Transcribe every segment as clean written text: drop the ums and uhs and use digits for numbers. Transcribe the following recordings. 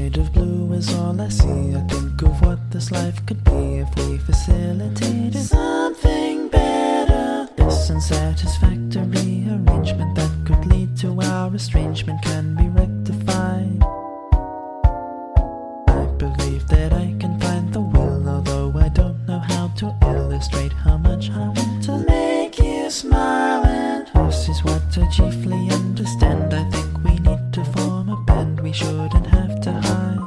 shade of blue is all I see. I think of what this life could be if we facilitated something better. This unsatisfactory arrangement that could lead to our estrangement can be rectified. I believe that I can find the will, although I don't know how to illustrate how much I want to make you smile. And this is what I chiefly understand. I think we need to form a band, we shouldn't have to hide.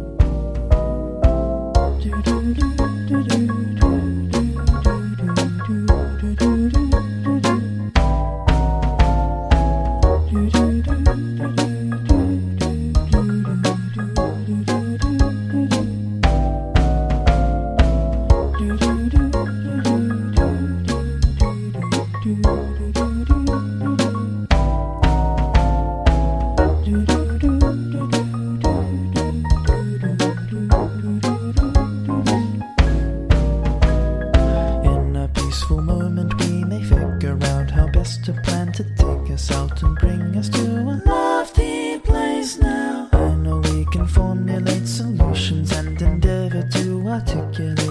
To plan to take us out and bring us to a lofty place now. I know we can formulate solutions and endeavor to articulate